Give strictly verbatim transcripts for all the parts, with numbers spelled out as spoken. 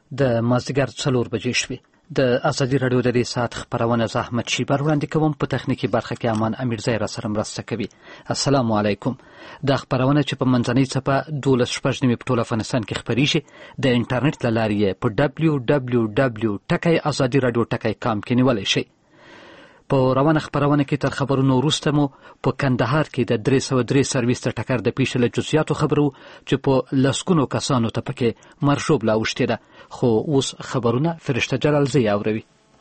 د مازدیګر څلور بجې شوې. د ازادي راډیو د دې ساعت خبرونه زه احمد شیبر وړاندې کوم. په تخنیکي برخه کې امان امیرزی را سره مرسته کوي. السلام علیکم. دا خبرونه چې په منځنۍ څپه دولس شپږ نیمې په ټول افغانستان کې خپریږي د انټرنیټ له لارې په ډبلیو ډبلیو ډبلیو ټکی ازادي راډیو ټکی کام کې نیولی شئ. په روانه خبرونه کې تر خبرونو وروسته مو په کندهار کې د درې سوه درې سرویس د ټکر د پیښې له جزئیاتو خبرو چې په لسګونو کسانو ته پکې مرژوبله اوښتې ده. خو اوس خبرونه فرشته جلالزی اوروي.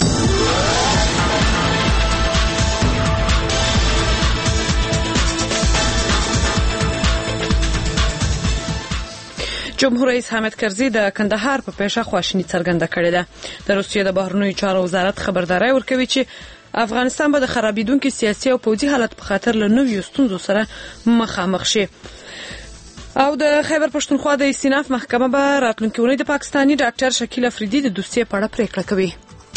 جمهور رئیس حامد کرزي د کندهار په پیښه خواشیني څرګنده کړې ده. د روسیې د بهرنیو چارو وزارت خبرداری ورکوي چې افغانستان به د خرابېدونکي سیاسي او پوځي حالت په خاطر له نویو ستونزو سره مخامخ شي. او د خیبر پښتونخوا د استیناف محکمه به راتلونکي اونۍ د پاکستاني ډاکټر شکیل افریدي د دوسیې په اړه پریکړه کوي.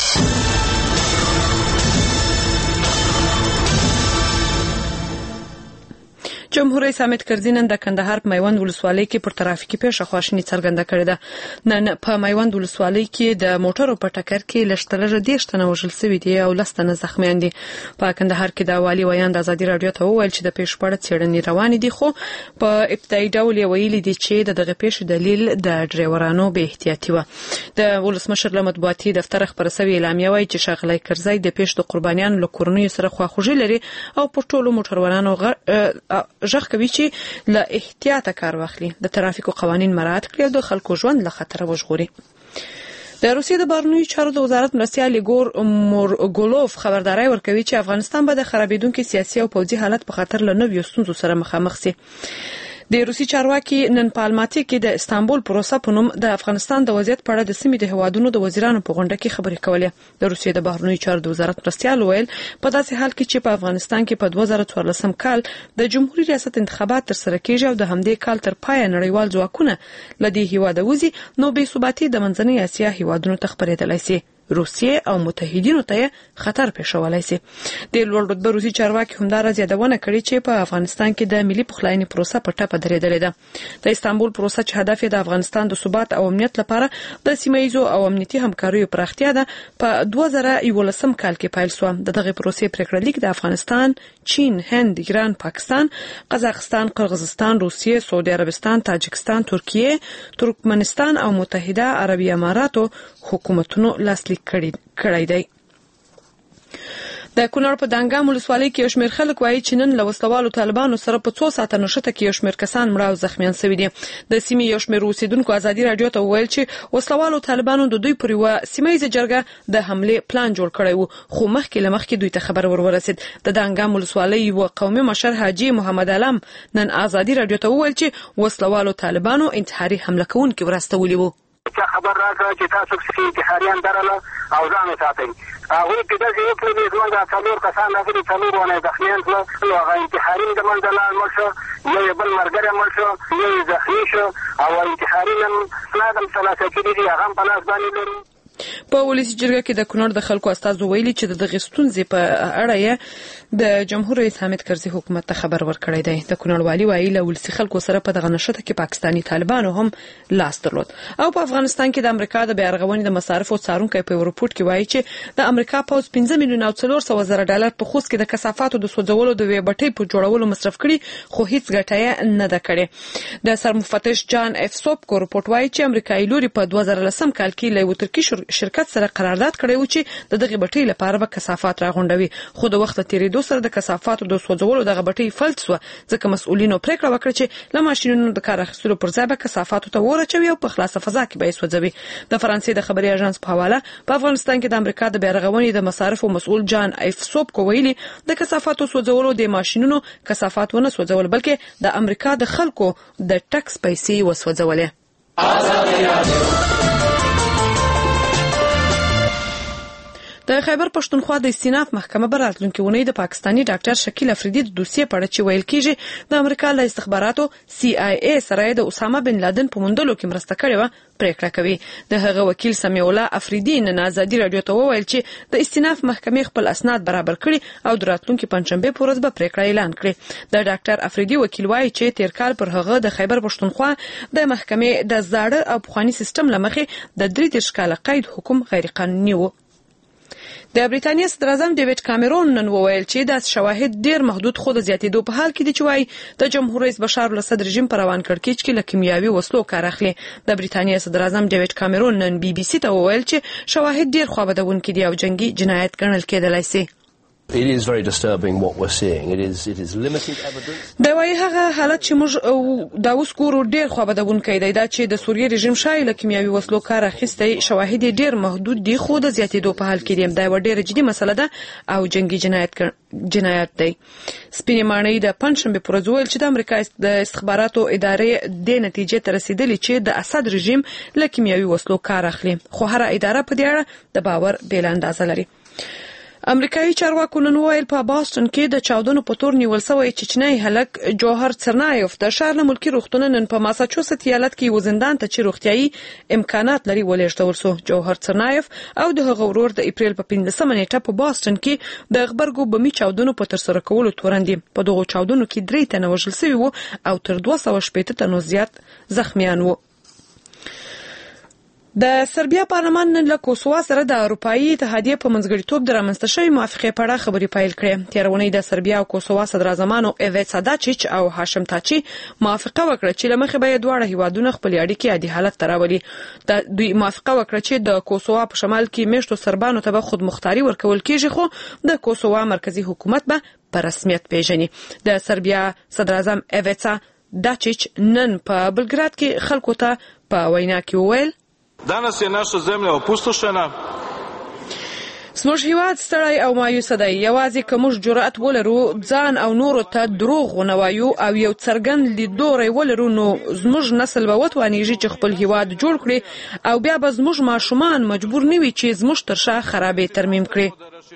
جمهور رئیس حامد کرزي نن د کندهار په میوند ولسوالۍ کې پر ترافیکي پیښه خواشیني څرګنده کړې ده. نن په میوند ولسوالۍ کې د موټرو په ټکر کې لږترلږه دېرش تنه وژل شوي دي او لس تنه زخمیان دي. په کندهار کې د والي ویاند ازادي راډیو ته وویل چې د پیښې په اړه څېړنې روانې دي، خو په ابتدایي ډول یې ویلي دي چې د دغه پیښې دلیل د ډریورانو بې احتیاطي وه. د ولسمشر له مطبوعاتي دفتر خپره شوې اعلامیه وایي چې ښاغلی کرزی د پیښې د قربانیانو له کورنیو سره خواخوږي لري او پر ټولو موټروانانو ژغ کوي چې له احتیاطه کار واخلي، د ترافیکو قوانین مراعات کړي او د خلکو ژوند له خطره وژغوري. د روسیې د بهرنیو چارو د وزارت مرستیال ایګور مورګولوف خبرداری ورکوي چې افغانستان به د خرابېدونکي سیاسي او پوځي حالت په خاطر له نویو ستونزو سره مخامخ شي. د روسي چارواکي نن په الماتي کې د استانبول پروسه په نوم د افغانستان د وضعیت په اړه د سیمې د هوادونو د وزیرانو په غونډه کې خبرې کولې. د روسیې د بهرنیو چارو د وزارت مرستیال ویل په داسې حال کې چې په افغانستان کې په دوه زره څوارلسم کال د جمهوریت ریاست انتخابات ترسره کیږي او د همدې کال تر پایه نړیوال ځواکونه له دې هیواده وځي، نو بې ثباتي د منځنۍ اسیا هیوادونو ته خپرېدلی شي. روسیې او متحدینو ته خطر پېښولی شي. د لوړ رتبه روسي چارواکي همداراز یادونه کړې چې په افغانستان کې د ملي پخلاینې پروسه په ټپه درېدلې ده. د استانبول پروسه چې هدف یې د افغانستان د ثبات او امنیت لپاره د سیمه ییزو او امنیتي همکاریو پراختیا ده، په دوه زره یولسم کال کې پیل شوه. د دغه پروسې پریکړه لیک د افغانستان، چین، هند، ایران، پاکستان، قزاقستان، قرغیزستان، روسیې، سعودي عربستان، تاجکستان، ترکیه، ترکمنستان او متحده عربي اماراتو حکومتونو لاسلیک کړی دی. د کونړ په دانګام ولسوالۍ کې یو شمېر خلک وایي چې نن له وسلوالو طالبانو سره په څو ساعته نښته کې یو شمېر کسان مړه او زخمیان شوي دي. د سیمې یو شمېر اوسېدونکو ازادي راډیو ته وویل چې وسلوالو طالبانو د دوی پر یوه سیمه ییزه جرګه د حملې پلان جوړ کړی و، خو مخکې له مخکې دوی ته خبر ور ورسېد. د دانګام ولسوالۍ یوه قومي مشر حاجي محمد علم نن ازادي راډیو ته وویل چې وسلوالو طالبانو انتحاري حمله کوونکي ورستولي وو. خبر راکړه چې تاسو چې انتحاریان درله او ځان وساتئ. هغوی کې داسې وکړي زموږ دا څلور کسان راغلي، څلور ونه زخمیان شول، نو هغه انتحاري د منځه لاړ مړ شو، یو یې بل ملګری مړ شو، یو یې زخمي شو او انتحاري نن اسناد هم ترلاسه کړي دي، هغه هم په لاس باندې لري. په ولسي جرګه کې د کونړ د خلکو استازو ویلي چې د دغې ستونزې په اړه یې د جمهور رئیس حامد کرزي حکومت ته خبر ورکړی دی. د کونړ والي وایي له ولسي خلکو سره په دغه نښته کې پاکستاني طالبانو هم لاس درلود. او په افغانستان کې د امریکا د بیارغونې د مصارفو څارونکی په یو رپورټ کې وایي چې د امریکا پوځ پنځه میلیونه او څلور سوه زره ډالر په خوست کې د کثافاتو د سوځولو د یوې بټۍ په جوړولو مصرف کړي، خو هیڅ ګټه یې نه ده کړې. د سرمفتش جان اف سوپکو رپورټ وایي چې امریکایي لوري په دوه زره لسم کال کې له یو ترکي شرکت سره قرارداد کړی و چې د دغه بټۍ لپاره به کثافات راغونډوي، خو د وخت له تیریدو سره د کثافاتو د سوځولو دغه بټۍ فلج شوه، ځکه مسؤلینو پریکړه وکړه چې له ماشینونو د کار اخیستلو پر ځای به کثافاتو ته ورچوي او په خلاصه فضا کې به یې سوځوي. د فرانسې د خبري اژانس په حواله په افغانستان کې د امریکا د بیارغونې د مصارفو مسؤل جان اف سوپکو ویلي د کثافاتو سوځولو د ماشینونو کثافات ونه سوځول، بلکې د امریکا د خلکو د ټکس پیسې وسوځولې. د خیبر پښتونخوا د استیناف محکمه په راتلونکي اونۍ د پاکستاني ډاکټر شکیل افریدي د دوسیې په اړه چې ویل کیږي د امریکا له استخباراتو سی آی ای سره د اسامه بن لادن په موندلو کې مرسته کړې و پریکړه کوي. د هغه وکیل سمیع الله افریدي نن ازادي رادیو ته وویل چې د استیناف محکمې خپل اسناد برابر کړي او د راتلونکي پنځشنبه په ورځ به پریکړه اعلان کړي. د ډاکټر افریدي وکیل وايي چې تیر کال پر هغه د خیبر پښتونخوا د محکمې د زاړه او پخوانی سیستم لمخې د درې دېرش کاله قید حکم غیر قانوني و. د بریتانیا صدر اعظم ډیوډ کامرون نن وویل چې د شواهد ډیر محدود خو د زیاتېدو په حال کې دي چې وايي د جمهور رئیس بشار الاسد رژیم پر روان کړکېچ کې له کیمیاوي وسلو کار اخلي. د بریتانیا صدر اعظم ډیوډ کامرون نن بي بي سي ته وویل چې شواهد ډیر خوابدونکي دي او جنگي جنایت ګڼل کېدلای شي. It is very disturbing what we're seeing. It is it is limited evidence. دا وايي هغه حالت چې موږ دا اوس ګورو ډیر خوابدونکي دی دا چې د سوریې رژیم شای له کیمیاوي وسلو کار اخیستی شواهد ډیر محدود دي خو د زیاتېدو په حال کې دي. دا یو ډیر جدي مسله ده او جنگي جنایت جنایت دی. سپینې ماڼۍ د پنځشنبه پر ورځ ویل چې د امریکا د استخباراتو ادارې د نتیجې ته رسیدلې چې د اسد رژیم له کیمیاوي وسلو کار اخلي خو هر اداره په دې اړه د باور بیل اندازه لري. امریکایي چارواکو نن ویل په باستون کې د چاودنو په تور نیول شوی چچنی هلک جوهر سرنایف د ښار له ملکي روغتون نن په ماساچوست ایالت کې یو زندان ته چې روغتیايي امکانات لري ولېږدول شو. جوهر سرنایف او د هغه ورور د اپریل په پنځلسمه نیټه په باستون کې د غبرګو بمي چاودنو په ترسره کولو تورن دي. په دغو چاودنو کې درې تنه وژل شوي وو او تر دوه سوه شپېته تنو زیات زخمیان وو. د سربیا پارلمان نن له کوسووا سره د اروپایي اتحادیې په منځګړیتوب د رامنځته شوې موافقې په اړه خبرې پیل کړې. تېره اونۍ د سربیا او کوسووا صدراعظمانو ایویڅا داچیچ او هاشم تاچي موافقه وکړه چې له مخې به یې دواړه هیوادونه خپلې اړیکې عادي حالت ته راولي. دوی موافقه وکړه چې د کوسووا په شمال کې میشتو سربانو ته به خودمختاري ورکول کېږي خو د کوسووا مرکزی حکومت به په رسمیت پیژني. د سربیا صدراعظم ایویڅا داچیچ نن په بلګراد کې خلکو ته په وینا کې وویل Danas je naša zemlja opustošena. زموږ هیواد ستړی او مایوسه دی. یوازې که موږ جرأت ولرو ځان او نورو ته دروغ ونه وایو او یو څرګند لیدلوری ولرو نو زموږ نسل به وتوانیږي چې خپل هیواد جوړ کړي او بیا به زموږ ماشومان مجبور نه وي چې زموږ تر شا خرابې ترمیم کړي.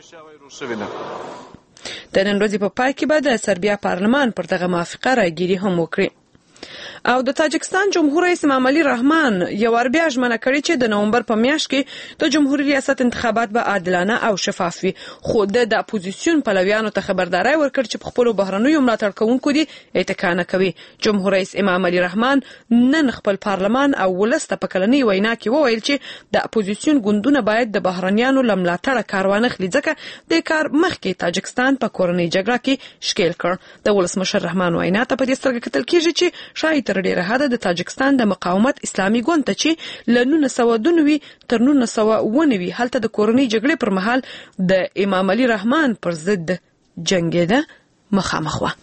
د نن ورځې په پای کې به د سربیا پارلمان پر دغه موافقه راګیري هم وکړي. او د تاجکستان جمهور رئیس امام علي رحمان یو ور بیا ژمنه کړې چې د نومبر په میاشت کې د جمهوریت ریاست انتخابات به عادلانه او شفاف وي خو د اپوزیسیون پلویانو ته خبرداري ورکړ چې په خپل بهرنیو ملاتړ کوونکو دي اتکا نه کوي. جمهور رئیس امام علي رحمان نن خپل پارلمان او ولست په کلنۍ وینا کې وویل چې د اپوزیسیون ګوندونه باید د بهرنیانو لملاتړ کاروان خلی ځکه د کار مخکې تاجکستان په کورنۍ جګړه کې شکیل کړ. د ولسمشر رحمان وینا ته په دې سترګه کتل کېږي چې شاید تر ډیره حده د تاجکستان د مقاومت اسلامي ګوند ته چې له نولس سوه دوه نوي تر نولس سوه اووه نوي هلته د کورنۍ جګړې پر مهال د امام علي رحمان پر ضد جنګېده مخامخ وه.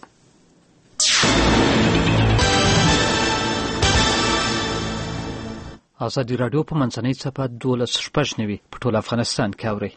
ازادي راډیو په منځنۍ څپه دولس شپږ نوي په ټول افغانستان کې اورئ.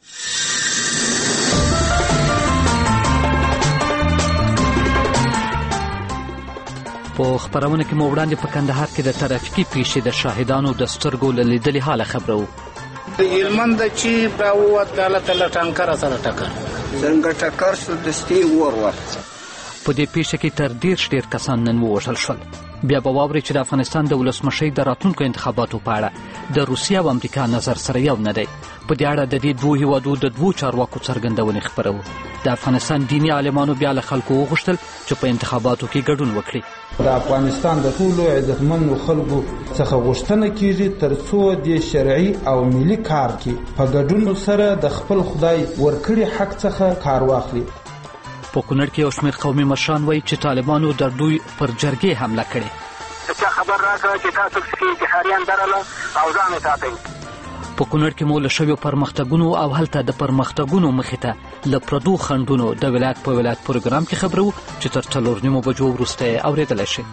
په خبرونه کې مو وړاندې په کندهار کې د ترافیکي پیښې د شاهدانو د سترګو له لیدلې حاله خبرو. هلمند چې راووت دالته له ټانکر سره ټکر څنګه ټکر شو دستي ور ورته. په دې پیښه کې تر دېرش ډېر کسان نن ووژل شول. بیا به واورئ چې د افغانستان د ولسمشۍ د راتلونکو انتخاباتو په اړه د روسیې او امریکا نظر سره یو نه دی. په دې اړه د دې دوو هیوادو د دوو چارواکو څرګندونې خپرو. د افغانستان دیني عالمانو بیا له خلکو وغوښتل چې په انتخاباتو کې ګډون وکړي. د افغانستان د ټولو عزتمنو خلکو څخه غوښتنه کیږي تر څو د شرعي او ملي کار کې په ګډون سره د خپل خدای ورکړي حق څخه کار واخلي. په کونړ کې یو شمېر قومي مشران وایي چې طالبانو د دوی پر جرګې حمله کړې. چې خبر راکړه چې تاسو چې انتحاریان درله او ځان وساتئ. په کونړ کې مو له شویو پرمختګونو او هلته د پرمختګونو مخې ته له پردو خنډونو د ولایت په ولایت پروګرام کې خبرو چې تر څلور نیمو بجو وروسته یې اورېدلی شئ.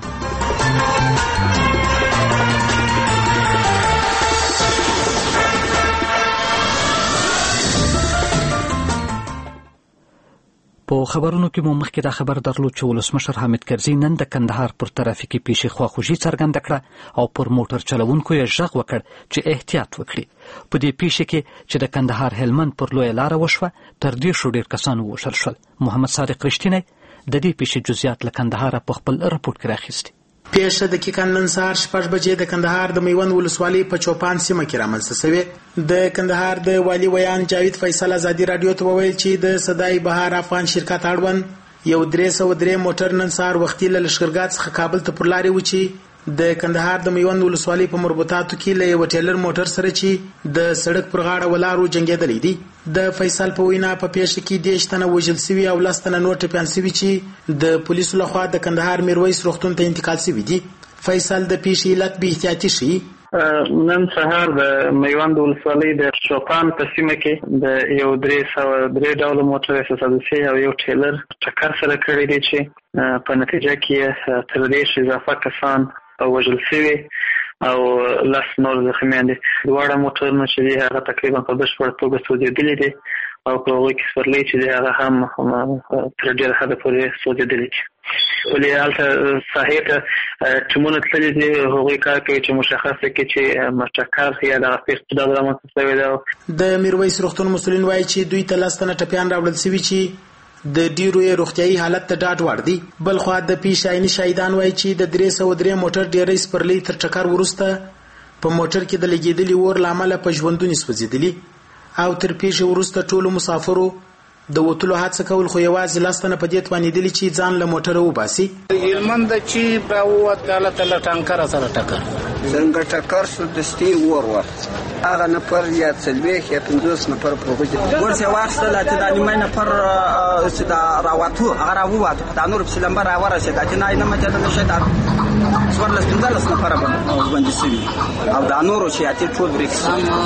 په خبرونو کې مو مخکې دا خبر درلود چې ولسمشر حامد کرزي نن د کندهار پر ترافیکي پیښې خواخوږي څرګنده کړه او پر موټر چلوونکو یې غږ وکړ چې احتیاط وکړي. په دې پیښه کې چې د کندهار هلمند پر لویه لاره وشوه تر دېرشو ډېر کسان ووژل شول. محمد صادق رښتینی د دې پیښې جزئیات له کندهاره په خپل راپورټ کې راخیستي. پیښه دقیقاً نن سهار شپږ بجې د کندهار د میوند ولسوالۍ په چوپان سیمه کې رامنځته شوې. د کندهار د والي ویان جاوید فیصل ازادي رادیو ته وویل چې د صدای بهار افغان شرکت اړوند یو درې سوه درې موټر نن سهار وختي له لښکرګاه څخه کابل ته پر لارې و چې د کندهار د میوند ولسوالۍ په مربوطاتو کې له یو ټیلر موټر سره چې د سړک پر غاړه ولارو جنګېدلی دي. د فیصل په وینا په پیښه کې دېرش تنه وژل سوي او لس تنه نور ټپیان سوي چې د پولیسو لخوا د کندهار میرویس روغتون ته انتقال سوي دي. فیصل د پیښې علت بې احتیاطي ښیي. نن سهار د میوند ولسوالۍ د چوپان په سیمه کې د یو درې سوه درې ډوله موټر تصادفي او یو ټیلر ټکر سره کړی دی چې په نتیجه کې تر دېرش اضافه کسان وژل سوي او لس نور زخمیان دي. دواړه موټرونه چې دي هغه تقریبا په بشپړه توګه سوځېدلي دي او په هغوی کې سپرلۍ چې دي هغه هم تر ډېره حده پورې سوځېدلي دي. ولې هلته ساحې ته ټیمونه تللي دي، هغوی کار کوي چې مشخصه کړي چې ټکر یا دغه پیښه ډول رامنځته شوې ده. د میرویس روغتون مسؤلین وایي چې دوی ته لس تنه ټپیان راوړل سوي چې د ډیرو یې روغتیایي حالت ته ډاډ وړ دي. بل خوا د پیښې عیني شاهدان وایي چې د درې سوه درې موټر ډیری سپرلۍ تر ټکر وروسته په موټر کې د لګېدلي اور له امله په ژوندون سوځېدلي او تر پیښې وروسته ټولو مسافرو د وتلو هڅه کول خو یوازې لس تنه په دې توانېدلي چې ځان له موټره وباسي. هلمند چې راووت هلته له ټانکره سره ټکر څنګه ټکر شو دستي اور واخیست. هغه نفر یا څلوېښت یا پنځوس نفر په هغوی ګورس یې واخیستل چې دا نیمه نفر چې دا راوتو هغه راووتو دا نور پسې لمبه راورسېده چې نه نه مچه نه شي دا څوارلس پنځلس نفره ژوندي سوي او دا نورو چې اتې ټول بریک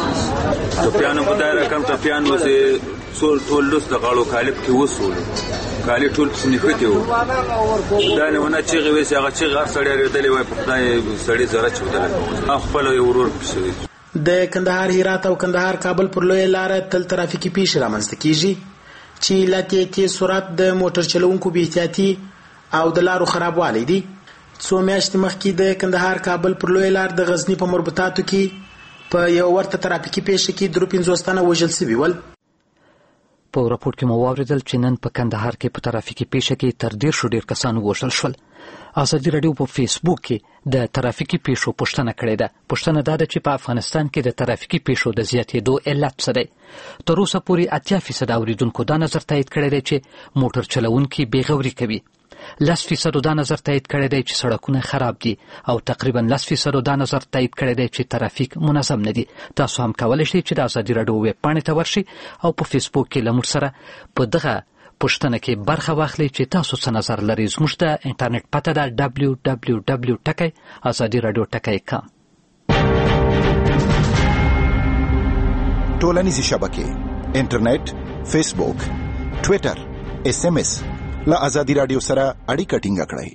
سوي. ټپیانو په دا رقم ټپیان و چې ټول لوس د غاړو کالب کې وسولو کالي ټول پسې نښتي وو. دا نه ونه چیغې ویسې هغه چیغې هر سړی اورېدلی وای په خدای سړي زره چودلی او خپله یې ورور پسې. د کندهار هرات او کندهار کابل پر لویه لاره تل ترافیکي پیښې رامنځته کیږي چې علت یې تیز سرعت، د موټر چلوونکو بې احتیاطي او د لارو خرابوالی دي. څو میاشتې مخکې د کندهار کابل پر لویه لار د غزني په مربوطاتو کې په یو ورته ترافیکي پیښه کې درې پنځوس تنه وژل سوي ول. په راپورټ کې مو واورېدل چې نن په کندهار کې په ترافیکي پیښه کې تر دېرشو ډېر کسان ووژل شول. ازادي راډیو په فیسبوک کې د ترافیکي پیښو پوښتنه کړې ده. پوښتنه دا ده چې په افغانستان کې د ترافیکي پیښو د زیاتېدو علت څه دی. تر اوسه پورې اتیا فیصده اوریدونکو دا نظر تایید کړی دی چې موټر چلوونکي بېغوري کوي. لس فیصدو دا نظر تایید کړی دی چې سړکونه خراب دي او تقریبا لس فیصدو دا نظر تایید کړی دی چې ترافیک منظم نه دي. تاسو هم کولی شئ چې د ازادي راډیو ویب پاڼې ته ورشئ او په فیسبوک کې له موږ سره په دغه پوښتنه کې برخه واخلئ چې تاسو څه نظر لرئ. زموږ د انټرنیټ پته ده ډبلیو ډبلیو ډبلیو ټکی ازادي راډیو ټکی کام. ټولنیزې شبکې انټرنیټ، فیسبوک، ټویټر، اس ام اس له ازادي راډیو سره اړیکه ټینګه کړئ.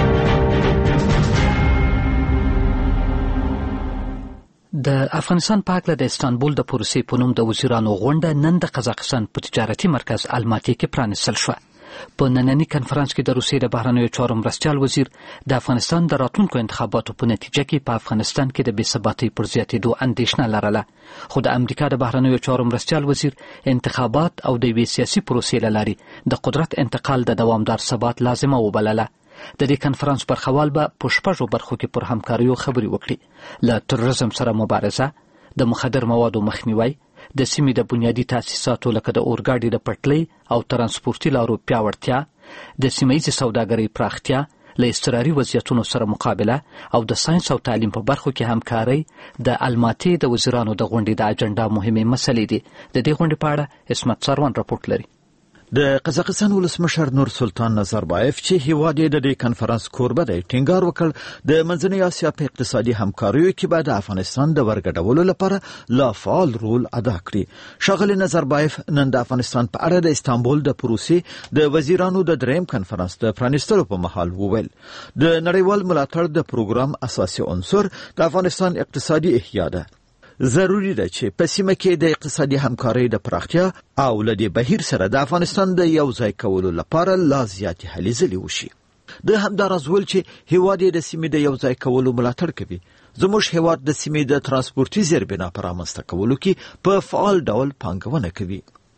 د افغانستان په هکله د استانبول د پروسې په نوم د وزیرانو غونډه نن د قزاقستان په تجارتي مرکز الماتي کې پرانیستل شوه. په ننني کنفرانس کې د روسیې د بهرنیو چارو مرستیال وزیر د افغانستان د راتلونکو انتخاباتو په نتیجه کې په افغانستان کې د بې ثباتۍ پر زیاتېدو اندېښنه لرله، خو د امریکا د بهرنیو چارو مرستیال وزیر انتخابات او د یوې سیاسي پروسې له لارې د قدرت انتقال د دوامدار ثبات لازمه وبلله. د دې کنفرانس برخوال به په شپږو برخو کې پر همکاریو خبرې وکړي، له تروریزم سره مبارزه، د مخدر موادو مخنیوی، د سیمې د بنیادي تاسیساتو لکه د اورګاډي د پټلۍ او ترانسپورتي لارو پیاوړتیا، د سیمه‌ییزې سوداګرۍ پراختیا، له اضطراري وضعیتونو سره مقابله او د ساینس او تعلیم په برخو کې همکارۍ د الماتي د وزیرانو د غونډې د اجنډا مهمې مسلې دي. د دې غونډې په اړه عصمت سروان راپورټ لري. د قزاقستان ولسمشر نور سلطان نظربایف چې هیواد یې د دې کنفرانس کوربه دی ټینګار وکړ د منځنۍ اسیا په اقتصادي همکاریو کې به د افغانستان د ورګډولو لپاره لا فعال رول ادا کړي. ښاغلی نظربایف نن د افغانستان په اړه د استانبول د پروسې د وزیرانو د دریم کنفرانس د پرانیستلو په مهال وویل د نړیوال ملاتړ د پروګرام اساسي عنصر د افغانستان اقتصادي احیا ده. ضروری ده چې په سیمه کې د اقتصادي همکارۍ د پراختیا او له دې بهیر سره د افغانستان د یو ځای کولو لپاره لا زیاتې هلې ځلې وشي. د همداراز ویل چې هیواد د سیمې د یو ځای کولو ملاتړ کوي. زموږ هیواد د سیمې د ترانسپورتي زیربنا په رامنځته کولو کې په فعال ډول پانګونه کوي.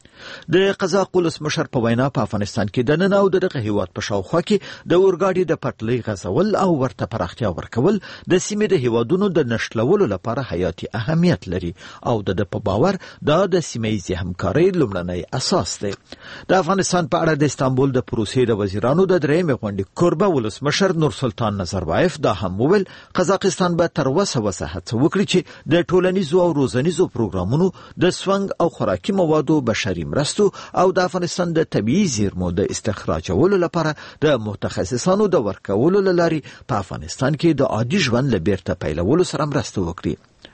د قزاق ولسمشر په وینا په افغانستان کې د نن او دغه هیواد په شاوخوا کې د اورګاډي د پټلۍ غځول او ورته پراختیا ورکول د سیمې د هیوادونو د نښلولو لپاره حیاتي اهمیت لري او د په باور دا د سیمه‌ییزې همکارۍ لومړنی اساس دی. د افغانستان په اړه د استانبول د پروسې د وزیرانو د درېیمې غونډې کوربه ولسمشر نورسلطان نظربایف دا هم وویل قزاقستان به تر اوسه هڅه وکړي چې د ټولنیزو او روزنیزو پروګرامونو د سونګ او خوراکي موادو بشري مرستو او د افغانستان د طبيعي زیرمو د استخراجولو لپاره د متخصصانو د ورکولو لاري په افغانستان کې د عادي ژوند لپاره پیلولو سره مرسته وکړي.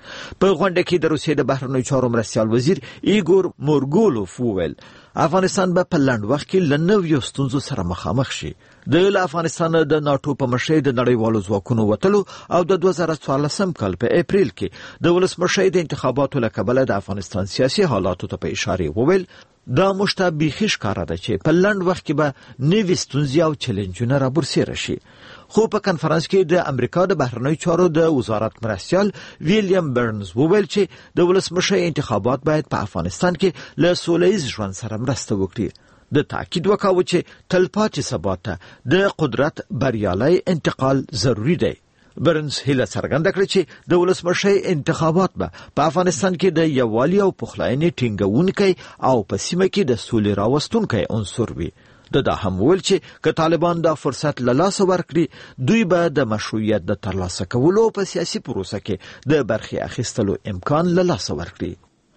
په غونډه کې د روسیې د بهرنیو چارو مرستیال وزیر ایګور مورګولوف وویل افغانستان به په لنډ وخت کې له نویو ستونزو سره مخامخ شي. د افغانستان د ناتو په مشرۍ د نړیوالو ځواکونو وتلو او د دوه زره څوارلسم کال په اپریل کې د ولسمشۍ د انتخاباتو له کبله د افغانستان سیاسي حالاتو ته په اشاره وویل دا مشتبه ښکاره ده چې په لنډ وخت کې به نوي ستونزې او چیلنجونه رابرسېره شي. خو په کنفرانس کې د امریکا د بهرنیو چارو د وزارت مرستیال ویلیام برنز وویل چې د ولسمشۍ انتخابات باید په افغانستان کې له سولهییز ژوند سره مرسته وکړي. د تاکید وکاوه چې تلپاتې ثبات ته د قدرت بریالي انتقال ضروری دی. برنز هیله څرګنده کړه چې د ولسمشۍ انتخابات به په افغانستان کې د یووالي او پخلاینې ټینګونکي او په سیمه کې د سولې راوستونکي عنصر وي. د دا هم ویل چې که طالبان دا فرصت له لاسه ورکړي دوی به د مشروعیت د ترلاسه کولو په سیاسي پروسه کې د برخې اخیستلو امکان له لاسه ورکړي.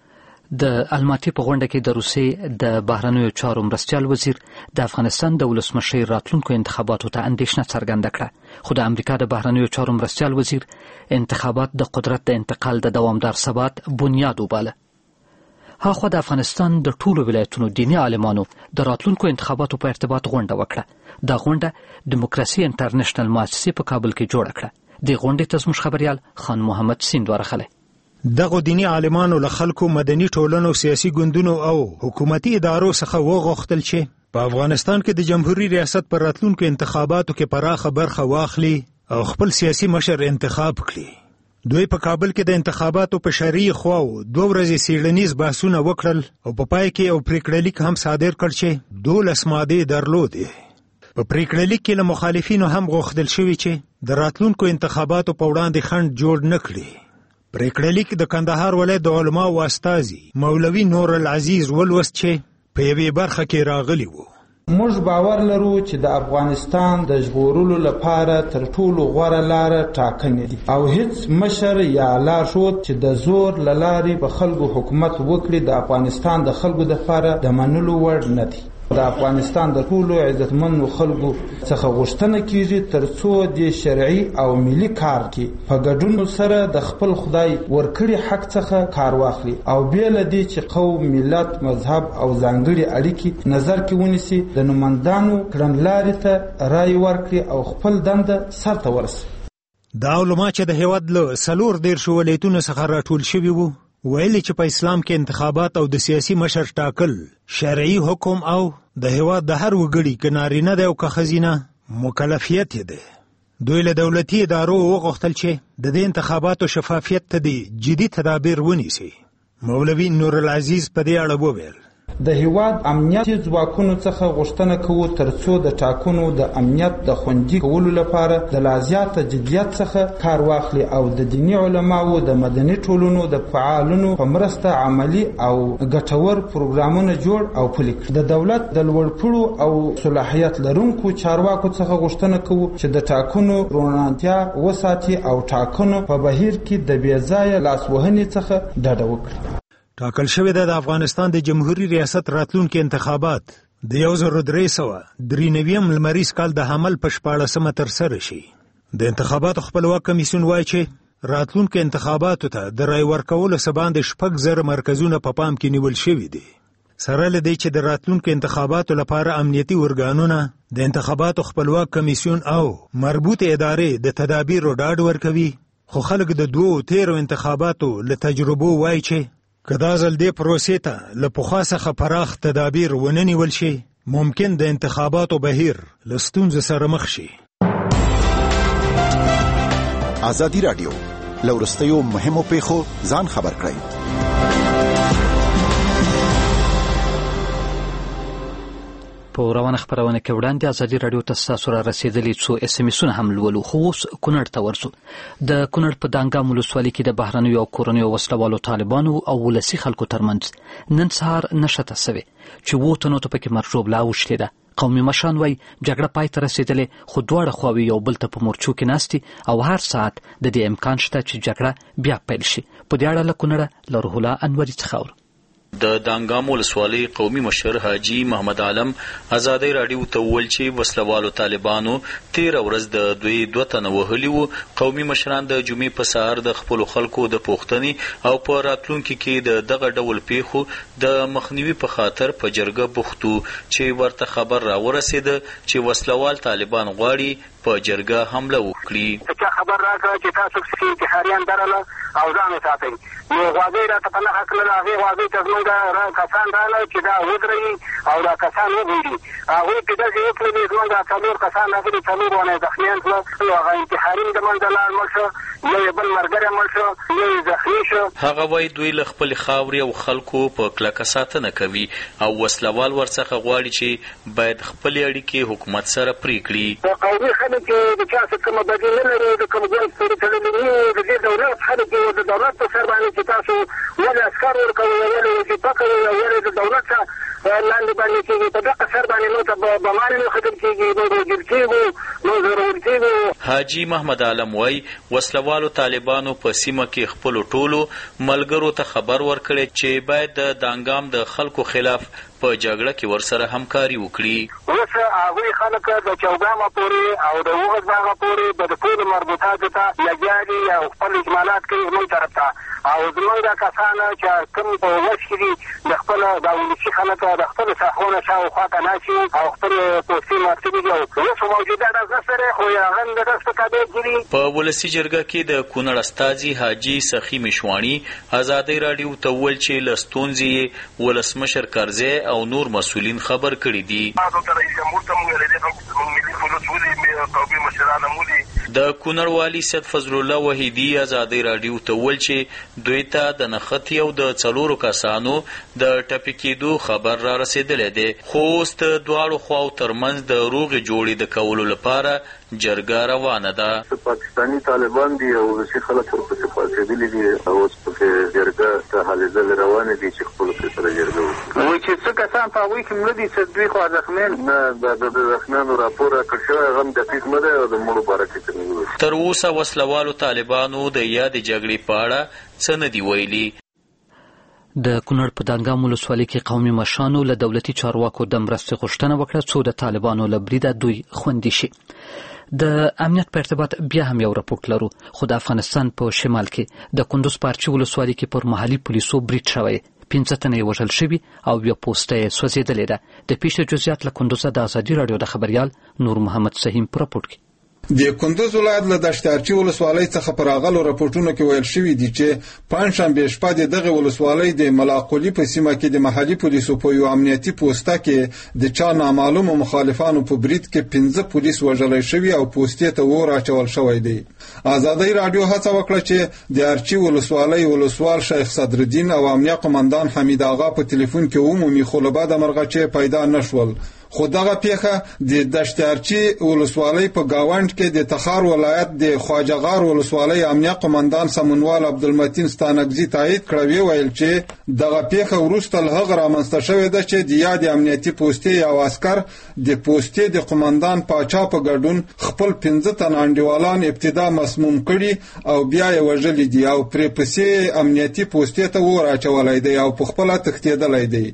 د الماتي په غونډه کې د روسیې د بهرنیو چارو مرستیال وزیر د افغانستان د ولسمشۍ راتلونکو انتخاباتو ته اندېښنه څرګنده کړه. خو د امریکا د بهرنیو چارو مرستیال وزیر انتخابات د قدرت د انتقال د دوامدار ثبات بنیاد وباله. هاخوا د افغانستان د ټولو ولایتونو دیني عالمانو د راتلونکو انتخاباتو په ارتباط غونډه وکړه. دا غونډه دیموکراسي انټرنیشنل مؤسسې په کابل کې جوړه کړه. د غونډې ته زموږ خبريال خان محمد سیند ورغلی. دغه دینی عالمانو له خلکو مدني ټولنو سیاسي ګوندونو او حکومتي ادارو څخه وغوښتل چې په افغانستان کې د جمهوریت ریاست پر راتلونکو انتخاباتو کې پراخه برخه واخلي او خپل سیاسي مشر انتخاب کړي. دوی په کابل کې د انتخاباتو په شرعي خواو دوه ورځې څېړنیز بحثونه وکړل او په پای کې یو پریکړه لیک هم صادر کړ چې دولس مادې درلودې. په پریکړه لیک کې له مخالفینو هم غوښتل شوي چې د راتلونکو انتخاباتو په وړاندې خنډ جوړ نه کړي. پریکړه لیک د کندهار ولایت د علماو استازي مولوي نور العزیز ولوست چې په یوې برخه کې راغلی وو. موږ باور لرو چې د افغانستان د ژغورلو لپاره تر ټولو غوره لاره ټاکنې دي او هیڅ مشر یا لارښود چې د زور له لارې په خلکو حکومت وکړي د افغانستان د خلکو لپاره د منلو وړ نه دي. د افغانستان د ټولو عزتمنو خلکو څخه غوښتنه کیږي ترڅو د شرعي او ملي کار کې په ګډون سره د خپل خدای ورکړي حق څخه کار واخلي او بیل دي چې قوم، ملت، مذهب او ځانګړي اړیکې نظر کې ونیسي، د نومندانو کړنلارې ته رای ورکړي او خپل دنده سرته ورسوي. دا علما چې د هیواد له څلور دېرشو ولایتونو څخه راټول شوي وو ویلي چې په اسلام کې انتخابات او د سیاسي مشر ټاکل شرعي حکم او د هیواد د هر وګړي که نارینه دی او که ښځینه مکلفیت دی. دوی له دولتي ادارو وغوښتل چې د دې انتخاباتو شفافیت ته د جدي تدابیر ونیسي. مولوي نور العزیز په دې اړه وویل د هیواد امنیتي ځواکونو څخه غوښتنه کوو ترڅو د ټاکنو د امنیت د خوندي کولو لپاره د لا زیاته جدیت څخه کار واخلي او د دیني علماو د مدني ټولنو د فعالونو په مرسته عملی او ګټور پروګرامونه جوړ او پلي کړي. د دولت د لوړپوړو او صلاحیت لرونکو چارواکو څخه غوښتنه کوو چې د ټاکنو روڼتیا وساتي او ټاکنو په بهیر کې د بې ځایه لاسوهنې څخه ډډه وکړي. ټاکل شوې ده د افغانستان د جمهوریت ریاست راتلونکي انتخابات د یو زر درې سوه درې نویم لمریز کال د حمل په شپاړسمه ترسره شي. د انتخاباتو خپلواک کمیسیون وایي چې راتلونکي انتخاباتو ته د رای ورکولو څه باندې شپږ زره مرکزونه په پام کې نیول شوي دي. سره له دې چې د راتلونکو انتخاباتو لپاره امنیتي ارګانونه د انتخاباتو خپلواک کمیسیون او مربوطه ادارې د تدابیرو ډاډ ورکوي، خو خلک د دوو تیرو انتخاباتو له تجربو وایي چې که دا ځل دې پروسې ته له پخوا څخه پراخ تدابیر ونه نیول شي، ممکن د انتخاباتو بهیر له ستونزو سره مخ شي. ازادي راډیو له وروستیو مهمو پیښو ځان خبر کړئ. په روانه خبرونه کې وړاندې ازادي راډیو ته تاسو را رسیدلی څو اس ام اسونه هم لولو. خو اوس کونړ ته ورسو. د کونړ په دانګام ولسوالۍ کې د بهرنیو او کورنیو وسلوالو طالبانو او ولسي خلکو ترمنځ نن سهار نښته سوې چې وو تنو ته پکې مرجوبله اوښتې ده. قومي مشران وایي جګړه پای ته رسېدلې، خو دواړه خواوې یو بل ته په مورچو کې ناستي او هر ساعت د دې امکان شته چې جګړه بیا پیل شي. په دې اړه له کونړه له روح الله انوري څخه اورو. د دانګام ولسوالۍ قومي مشر حاجي محمد عالم ازادي راډیو ته وویل چې وسلوالو طالبانو تېره ورځ د دوی دوه تنه وهلي وو. قومي مشران د جمعې په سهار د خپلو خلکو د پوښتنې او په راتلونکي کې د دغه ډول پیښو د مخنیوي په خاطر په جرګه بوخت وو چې ورته خبر راورسېده چې وسلوال طالبان غواړي په جرګه حمله وکړي. چې خبر راکړه چې تاسو چې انتحاریان درله او ځان وساتئ، نو غواګۍ راته په نښه کړله. هغې غواګۍ ته زموږ کسان راغله چې دا ودرېږي او دا کسان وګوري. هغوی چې داسې وکړلې، زموږ دا څلور کسان راغلي، څلور ونه یې زخمیان کړه. نو هغه انتحاري د منځه لاړ مړ شو، یو یې بل ملګری مړ شو، یو یې زخمي شو. هغه وایي دوی له خپلې خاورې او خلکو په کلکه ساتنه کوي او وسلوال ورڅخه غواړي چې باید خپلې اړیکې حکومت سره پرې کړي. قومي خلک چې د چا څه کومه بدي نه لري، د کوم ګوند پورې تړلي نه وي، د دې دولت خلک د دولت په سر باندې چې تاسو ولې عسکر ورکوئ، ولې وظیفه کوئ، ولې د دولت څخه لاندې باندې کېږي، په دغه سر باندې نو ته بمانې نه ختم کېږي، نو وژل کېږو، نو ضرور کېږو. حاجي محمد عالم وایي وسلوالو طالبانو په سیمه کې خپلو ټولو ملګرو ته خبر ورکړی چې باید د دانګام د خلکو خلاف په جګړه کې ورسره همکاري وکړي. اوس هغوی خلک د چوګامه پورې او د اوغد باغه پورې د ټولو مربوطاتو ته لګیا دي او خپل اجمالات کوي زموږ طرف ته. او زموږ دا کسان چې کوم په وس کې دي د خپل د ولسي خلک د خپلو ساحو نه شاوخوا ته ناستي او خپل پوستې مارچلي دي. اوس موجوده ډزه سره خو یې هغه هم د ډز په تابع کړي. په ولسي جرګه کې د کونړ استازي حاجي سخي مشواڼي ازادي راډیو ته وویل چې له ستونزې یې ولسمشر کرزی او نور مسؤلین خبر کړي دي. د کونړ والي سید فضل الله وحیدي ازادي راډیو ته وویل چې دوی ته د نښتې او د څلورو کسانو د ټپي کېدو خبر را رسېدلی دی، خو اوس د دواړو خواو ترمنځ د روغې جوړې د کولو لپاره جرګه روانه ده. پاکستاني طالبان دي او ولسي خلک ورپسې پاڅېدلي دي او اوس پکې جرګه ته هلې ځلې روانې دي چې خپلو کې سره جرګه وکړي. وایي چې څه کسان په هغوی کې مړه دي، څه دوی خو زخمیان نه د زخمیانو راپور راکړ شوی، هغه هم دقیق نه دی او د مړو باره کې څه نه وي. تر اوسه وسلوالو طالبانو د یادې جګړې په اړه څه نه دي ویلي. د کونړ په دانګام ولسوالۍ کې قومي مشرانو له دولتي چارواکو د مرستې غوښتنه وکړه څو د طالبانو له بریده دوی خوندي شي. د امنیت په ارتباط بیا هم یو راپورټ لرو، خو د افغانستان په شمال کې د کندوز په ارچي ولسوالۍ کې پر محلي پولیسو برید شوی، پنځه تنه یې وژل شوي او یوه پوسته یې سوځېدلې ده. د پیښې جزئیات له کندوزه د ازادي راډیو د خبریال نور محمد سهیم په راپورټ کې. د کندوز ولایت له دشت ارچي ولسوالۍ څخه پر راغلو راپورټونو کې ویل شوي دي چې پنځشنبې شپه د دغه ولسوالۍ د ملاقولي په سیمه کې د محلي پولیسو په یو امنیتي پوسټه کې د چا نامعلومو مخالفانو په برید کې پنځه پولیس وژل شوي او پوستې ته اور اچول شوی دی. ازادي راډیو هڅه وکړه چې د ارچي ولسوالۍ ولسوال شیخ صدرالدین او امنیه قومندان حمید آغا په ټلیفون کې ومومي، خو له بعده مرغچې پیدا نشول. خو دغه پیښه د دشت ارچي ولسوالۍ په گاوند کې د تخار ولایت د خواجهغار ولسوالۍ امنیه قومندان سمونوال عبدالمتین ستانکزي تایید کړی، ویل چې دغه پیښه وروسته له هغه رامنځته شوې ده چې د یاد امنیتي پوستې یو عسکر د پوستې د قومندان پاچا په ګډون خپل پنځه تن انډیوالان ابتدا مسموم کړي او بیا یې وژلي دي او پرې پسې امنیتي پوستې ته اور اچولی دی او په خپله تښتېدلی دی.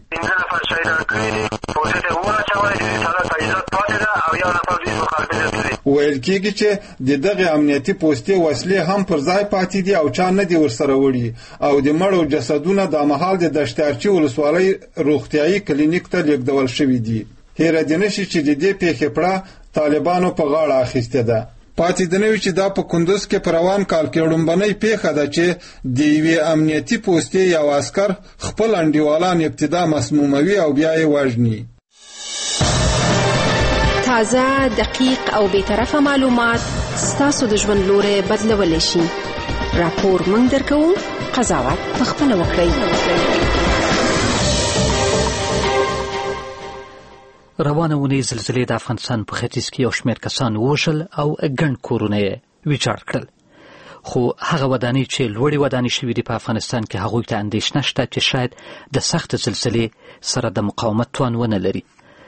ویل کېږي چې د دغه امنیتي پوستې وسلې هم پر ځای پاتې دي او چا نه دي ورسره وړي او د مړو جسدونه د مهال د دشت ارچي ولسوالۍ روغتیایي کلینیک ته لیږدول شوي دي. هیره دې نشي چې د دې پیښې پړه طالبانو په غاړه اخیستې ده. پاتې د نوې چې دا په کندوز کې په روان کال کې لومبنۍ پیښه ده چې د یوې امنیتي پوستې یو عسکر خپل انډیوالان ابتدا مسموموي او بیا یې وژني. تازه، دقیق او بی‌طرفه معلومات ستاسو د ژوند لوري بدلولی شي. راپور موږ درکوو، قضاوت پخپله وکړئ. روانه اونۍ زلزلې د افغانستان په ختیځ کې یو شمېر کسان ووژل او ګڼ کورونه یې ویجاړ کړل. خو هغه ودانۍ چې لوړې ودانۍ شوي دي په افغانستان کې هغوی ته اندېښنه شته چې شاید د سخت زلزلې سره د مقاومت توان ونه لري.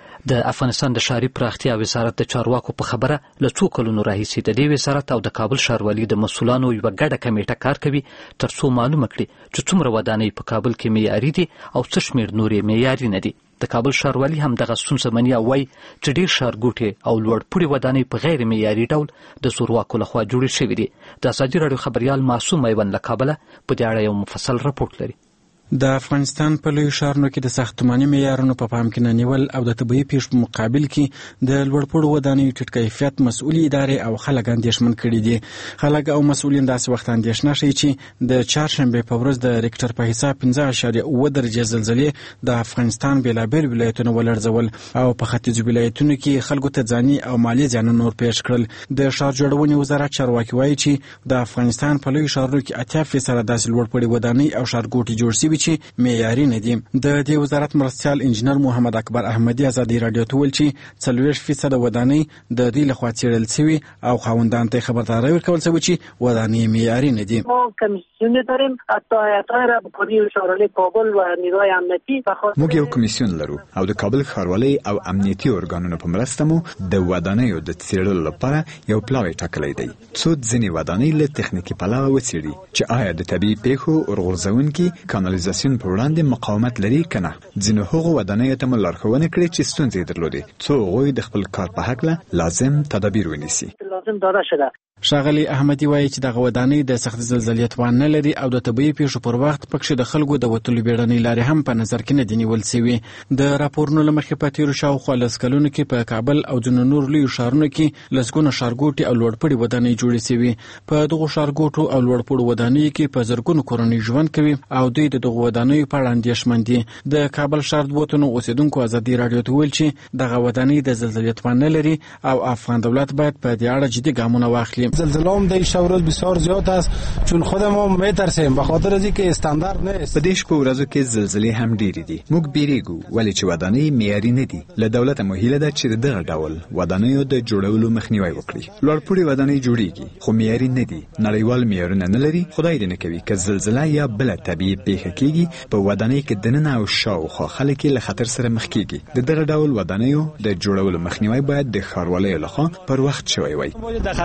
د افغانستان د ښاري پراختیا وزارت د چارواکو په خبره له څو کلونو راهیسې د دې وزارت او د کابل ښاروالي د مسؤلانو یوه ګډه کمیټه کار کوي تر څو معلومه کړي چې څومره ودانۍ په کابل کې معیاري دي او څه شمېر نورې معیاري نه دي. د کابل ښاروالي هم دغه ستونزه مني او وایي چې ډېر ښارګوټي او لوړپوړي ودانۍ په غیر معیاري ډول د زورواکو لخوا جوړې شوې دي. د ازادي راډیو خبریال معصوم میوند له کابله په دې اړه یو مفصل راپورټ لري. د افغانستان په لوی ښارونو کې د ساختماني معیارونو په پام کې نه نیول او د طبیعي پیښو په مقابل کې د لوړپوړو ودانیو ټیټ کیفیت مسؤلې ادارې او خلک اندېښمن کړي دي. خلک او مسؤلین داسې وخت اندېښنه ښیي چې د چهارشنبې په ورځ د ریکټر په حساب پنځه اعشاریه اووه درجې زلزلې د افغانستان بېلابېل ولایتونه ولړزول او په ختیځو ولایتونو کې خلکو ته ځاني او مالي زیانونه نور پېښ کړل. د ښار جوړونې وزارت چارواکي وایي چې د افغانستان په لوی ښارونو کې اتیا فیصده داسې لوړپوړي ودانۍ او ښارګوټي جوړ شوي چې معیاري نه دي. د دې وزارت مرستیال انجنیر محمد اکبر احمدي ازادي راډیو ته ویل چې څلوېښت فیصده ودانۍ د دوی لخوا څېړل شوي او خاوندانو ته خبرداری ورکول شوی چې ودانۍ معیاري نه دي. ما کمیسیون داریم حتی هیئت‌های رهبری ښاروالۍ کابل و نیروهای امنیتی. موږ یو کمیسیون لرو او د کابل ښاروالۍ او امنیتي ارګانونو په مرسته مو د ودانیو د څېړلو لپاره یو پلاوی ټاکلی دی څو ځینې ودانۍ له تخنیکي پلوه وڅېړي چې آیا د طبیعي پیښو ورغورځونکي کانالیزاسیون په وړاندې مقاومت لري که نه. ځینو هغو ودانیو ته مو لارښوونه کړې چې ستونزې یې درلودې څو هغوی د خپل کار په هکله لازم تدابیر ونیسي. لازم داده شده. ښاغلي احمدي وایي چې دغه ودانۍ د سخت زلزلې توان نه لري او د طبیعي پیښو پر وخت پکښې د خلکو د وتلو بیړنۍ لارې هم په نظر کې نه دي نیول سوي. د راپورونو له مخې په تېرو شاوخوا لس کلونو کې په کابل او ځینو نورو لویو ښارونو کې لسګونه ښارګوټي او لوړپوړي ودانۍ جوړې سوي. په دغو ښارګوټو او لوړپوړو ودانیو کې په زرګونو کورنۍ ژوند کوي او دوی د دغو ودانیو په اړه اندېښمن دي. د کابل ښار دوو تنو اوسېدونکو ازادي راډیو ته ویل چې دغه ودانۍ د زلزلې توان نه لري او افغان دولت باید په دې اړه جدي ګامونه واخلي. زلزله در شورال بسیار زیاد است چون خود ما میترسیم به خاطر از اینکه استاندارد نیست. په دې شپو ورځو کې زلزلې هم ډېرې دي. موږ بیریږو ولې چې ودانۍ معیاري نه دي. له دولته مو هیله ده چې دغه ډول ودانیو د جوړولو مخنیوی وکړي. لوړپوړي ودانۍ جوړیږي خو معیاري نه دي. نړیوال معیارونه نه لري. خدای دې نه کوي که زلزله یا بله طبیعي پیښه کېږي په ودانۍ کې دننه او شاوخوا خلک له خطر سره مخ کېږي. د دغه ډول ودانیو د جوړولو مخنیوی باید د ښاروالۍ لخوا پر وخت شوی وای.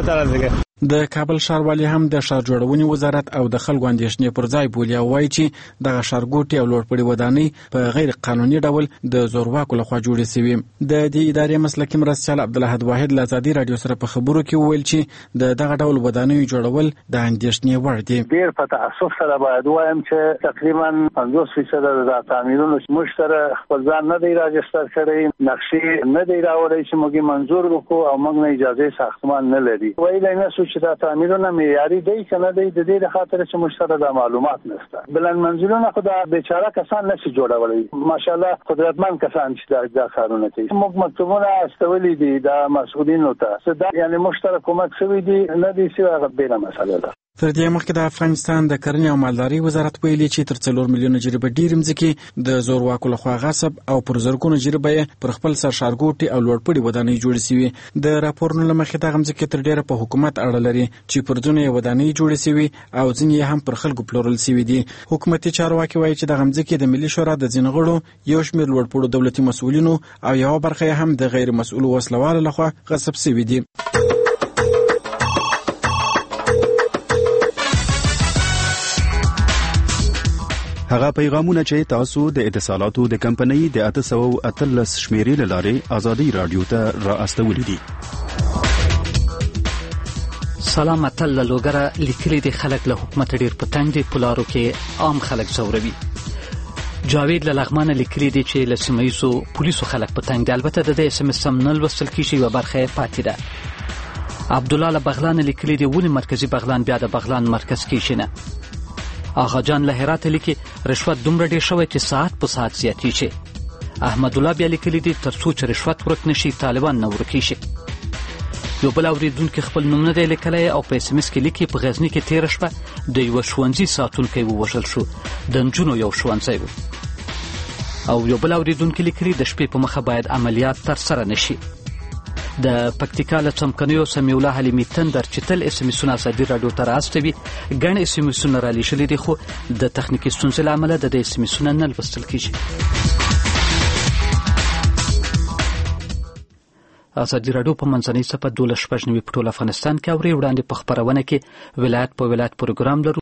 د کابل ښاروالي هم د ښار جوړونې وزارت او د خلکو اندېښنې پر ځای بولي او وایي چې دغه ښارګوټي او لوړپوړي ودانۍ په غیر قانوني ډول د زورواکو لخوا جوړې شوي. د دې ادارې مسلکي مرستیال عبدالاحد واحد له ازادي راډیو سره په خبرو کې وویل چې د دغه ډول ودانیو جوړول د اندېښنې وړ دي. ډېر په تاسف سره باید وایم چې تقریبا پنځوس فیصده د تعمیرونو موږ سره خپل ځان نه دی راجستر کړی، نقشې نه دی راوړی چې موږ منظور وکړو او موږ نه اجازه ساختمان نه لري. ویلی نه سو چې دا تعمیرونه معیاري دی که نه دی د دې خاطر چې موږ سره دا معلومات نشته. بلند منزلونه خو دا بیچاره کسان نشي جوړولی، ماشاءالله قدرتمند کسان چې دا دا کارونه کوي. موږ مکتوبونه استولي دي د مسؤلینو ته دا یعنی موږ سره کومک شوی دی نه دی چې هغه بله مسله ده. تر دې مخکې د افغانستان د کرنې او مالدارۍ وزارت ویلي چې تر څلور میلیونه جریبه ډېرې مځکې د زورواکو لخوا غصب او پر زرګونو جریبه یې پر خپل سر ښارګوټي او لوړپوړي ودانۍ جوړې شوي. د راپورونو له مخې دغه مځکې تر ډېره په حکومت اړه لري چې پر ځینو یې ودانۍ جوړې شوي او ځینې یې هم پر خلکو پلورل شوي دي. حکومتي چارواکي وایي چې دغه مځکې د ملي شورا د ځینو غړو، یو شمېر لوړپوړو دولتي مسؤلینو او یوه برخه یې هم د غیر مسؤلو وسلوالو لخوا غصب شوي دي. هغه پیغامونه چې تاسو د اتصالاتو د کمپنۍ د اته سوه اتلس شمیرې له لارې ازادي راډیو ته را استولي دي. سلام اتل له لوګره لیکلي دي خلک له حکومت ډېر په تنګ دي، په لارو کې عام خلک ځوروي. جاوید له لغمانه لیکلي دي چې له سیمه ییزو پولیسو خلک په تنګ دي. البته د دې اس ام اس هم نه لوستل کېږي، یوه برخه یې پاتې ده. عبدالله له بغلان لیکلي دي ولې مرکزي بغلان بیا د بغلان مرکز کې شینه. آغا جان له هرات لیکي رشوت دومره ډیر شوی چې ساعت په ساعت زیاتېږي. احمد الله بیا لیکلي دي تر څو چې رشوت ورک نشي طالبان نه ورکی شي. یو بل اوریدونکي خپل نوم نه دی لیکلی او په اس ام اس کې لیکي په غزني کې تېره شپه د یوه ښوونځي ساتونکی ووژل شو. د نجونو یو ښوونځی و. او یو بل اوریدونکي لیکلي د شپې په مخه باید عملیات ترسره نشي. د پکتیکا له څمکنیو سمیع الله حلیمي تندر چې تل اس ام اسونه ازادي راډیو ته راستوي ګڼ اس ام اسونه رالیږلي دي خو د تخنیکي ستونزې له امله د دې اس ام اسونه نه لوستل کیږي. ازادي راډیو په منځنۍ صفحه دولس شپږ نوي په ټول افغانستان کې اوري. وړاندې په خپرونه کې ولایت په ولایت پروګرام لرو.